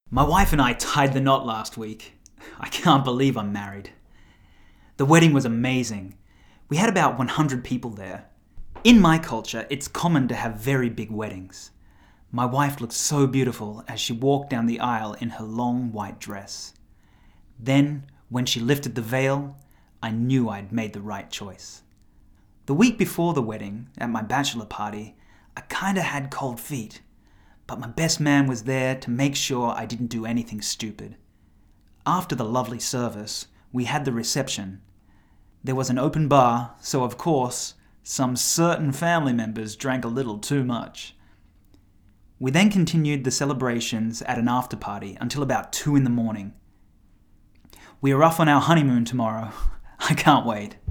My wife and I tied the knot last week. I can't believe I'm married. The wedding was amazing. We had about 100 people there. In my culture, it's common to have very big weddings. My wife looked so beautiful as she walked down the aisle in her long white dress. Then, when she lifted the veil, I knew I'd made the right choice. The week before the wedding, at my bachelor party, I kinda had cold feet. But my best man was there to make sure I didn't do anything stupid. After the lovely service, we had the reception. There was an open bar, so of course, some certain family members drank a little too much. We then continued the celebrations at an after party until about 2 in the morning. We are off on our honeymoon tomorrow. I can't wait.